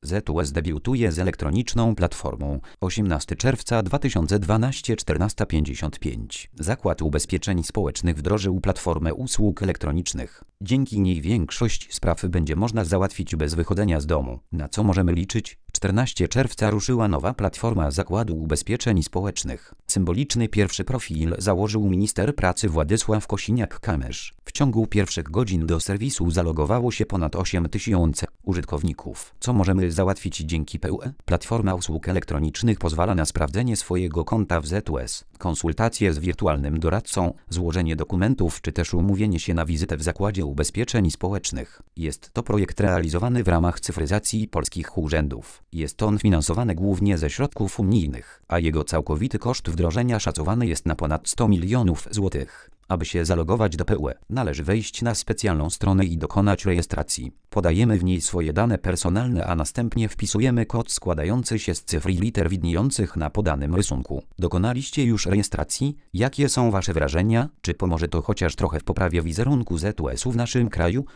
ZUS debiutuje z elektroniczną platformą. 18 czerwca 2012 14:55. Zakład Ubezpieczeń Społecznych wdrożył platformę usług elektronicznych. Dzięki niej większość spraw będzie można załatwić bez wychodzenia z domu. Na co możemy liczyć? 14 czerwca ruszyła nowa platforma Zakładu Ubezpieczeń Społecznych. Symboliczny pierwszy profil założył minister pracy Władysław Kosiniak-Kamysz. W ciągu pierwszych godzin do serwisu zalogowało się ponad 8000 użytkowników. Co możemy załatwić dzięki PUE? Platforma usług elektronicznych pozwala na sprawdzenie swojego konta w ZUS, konsultacje z wirtualnym doradcą, złożenie dokumentów czy też umówienie się na wizytę w Zakładzie Ubezpieczeń Społecznych. Jest to projekt realizowany w ramach cyfryzacji polskich urzędów. Jest on finansowany głównie ze środków unijnych, a jego całkowity koszt wdrożenia szacowany jest na ponad 100 milionów złotych. Aby się zalogować do PUE, należy wejść na specjalną stronę i dokonać rejestracji. Podajemy w niej swoje dane personalne, a następnie wpisujemy kod składający się z cyfr i liter widniejących na podanym rysunku. Dokonaliście już rejestracji? Jakie są Wasze wrażenia? Czy pomoże to chociaż trochę w poprawie wizerunku ZUS-u w naszym kraju?